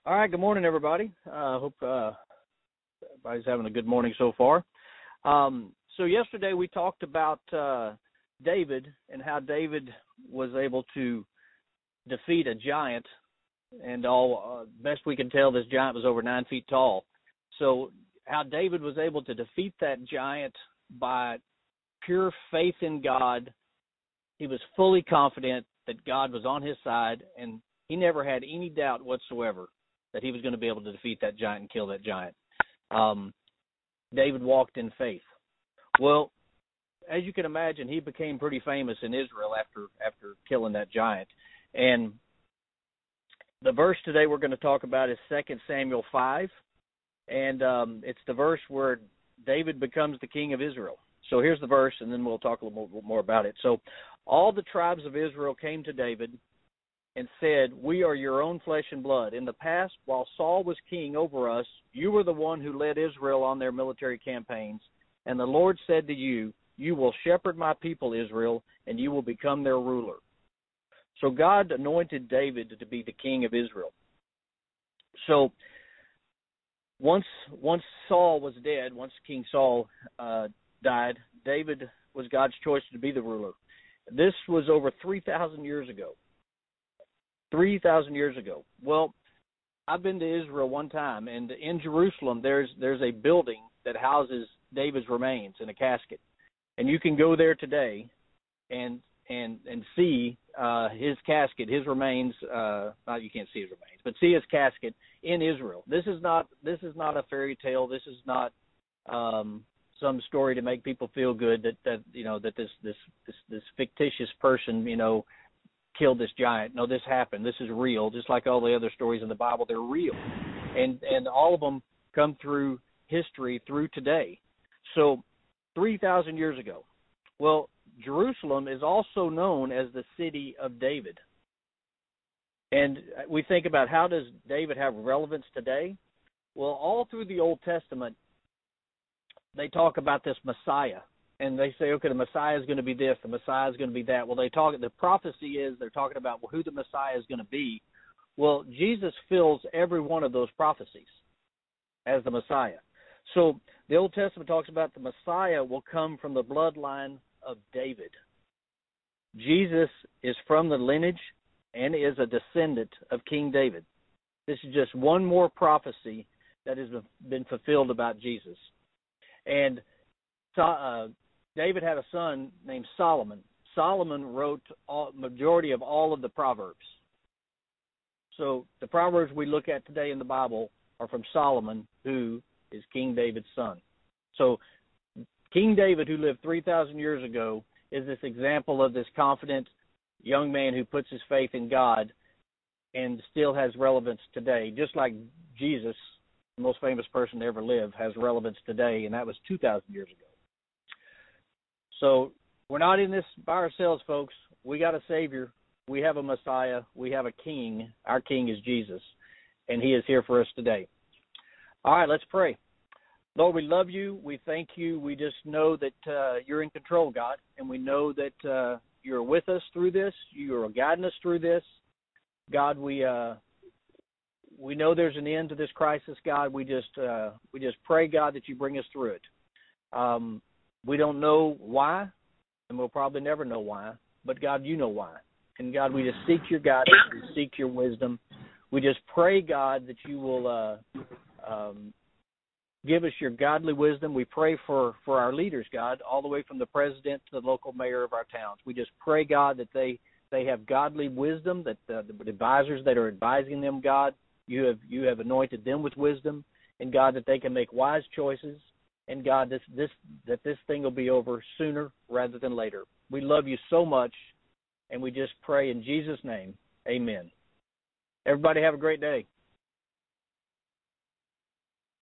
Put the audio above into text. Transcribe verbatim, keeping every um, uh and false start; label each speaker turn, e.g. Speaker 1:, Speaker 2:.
Speaker 1: All right, good morning, everybody. I uh, hope uh, everybody's having a good morning so far. Um, so yesterday we talked about uh, David and how David was able to defeat a giant, and all uh, best we can tell, this giant was over nine feet tall. So how David was able to defeat that giant by pure faith in God. He was fully confident that God was on his side, and he never had any doubt whatsoever that he was going to be able to defeat that giant and kill that giant. Um, David walked in faith. Well, as you can imagine, he became pretty famous in Israel after after killing that giant. And the verse today we're going to talk about is Second Samuel five, and um, it's the verse where David becomes the king of Israel. So here's the verse, and then we'll talk a little more, more about it. So all the tribes of Israel came to David and said, "We are your own flesh and blood. In the past, while Saul was king over us, you were the one who led Israel on their military campaigns. And the Lord said to you, you will shepherd my people Israel, and you will become their ruler." So God anointed David to be the king of Israel. So once once Saul was dead, once King Saul uh, died, David was God's choice to be the ruler. This was over three thousand years ago. three thousand years ago. Well, I've been to Israel one time, and in Jerusalem there's there's a building that houses David's remains in a casket. And you can go there today and and and see uh, his casket, his remains, uh, not you can't see his remains, but see his casket in Israel. This is not this is not a fairy tale. This is not um, some story to make people feel good that, that you know that this this this, this fictitious person, you know, killed this giant. No, this happened. This is real. Just like all the other stories in the Bible, they're real. And and all of them come through history, through today. So three thousand years ago. Well, Jerusalem is also known as the city of David. And we think about, how does David have relevance today? Well, all through the Old Testament, they talk about this Messiah. And they say, okay, the Messiah is going to be this, the Messiah is going to be that. Well, they talk. The prophecy is they're talking about, well, who the Messiah is going to be. Well, Jesus fills every one of those prophecies as the Messiah. So the Old Testament talks about the Messiah will come from the bloodline of David. Jesus is from the lineage and is a descendant of King David. This is just one more prophecy that has been fulfilled about Jesus. And uh, David had a son named Solomon. Solomon wrote all, majority of all of the Proverbs. So the Proverbs we look at today in the Bible are from Solomon, who is King David's son. So King David, who lived three thousand years ago, is this example of this confident young man who puts his faith in God and still has relevance today, just like Jesus, the most famous person to ever live, has relevance today, and that was two thousand years ago. So we're not in this by ourselves, folks. We got a Savior. We have a Messiah. We have a King. Our King is Jesus, and he is here for us today. All right, let's pray. Lord, we love you. We thank you. We just know that uh, you're in control, God, and we know that uh, you're with us through this. You are guiding us through this. God, we uh, we know there's an end to this crisis, God. We just uh, we just pray, God, that you bring us through it. Um, we don't know why, and we'll probably never know why, but God, you know why. And God, we just seek your guidance. We seek your wisdom. We just pray, God, that you will uh, um, give us your godly wisdom. We pray for, for our leaders, God, all the way from the president to the local mayor of our towns. We just pray, God, that they, they have godly wisdom, that the, the advisors that are advising them, God, you have you have anointed them with wisdom, and God, that they can make wise choices, and God, this this that this thing will be over sooner rather than later. We love you so much, and we just pray in Jesus' name, amen. Everybody have a great day.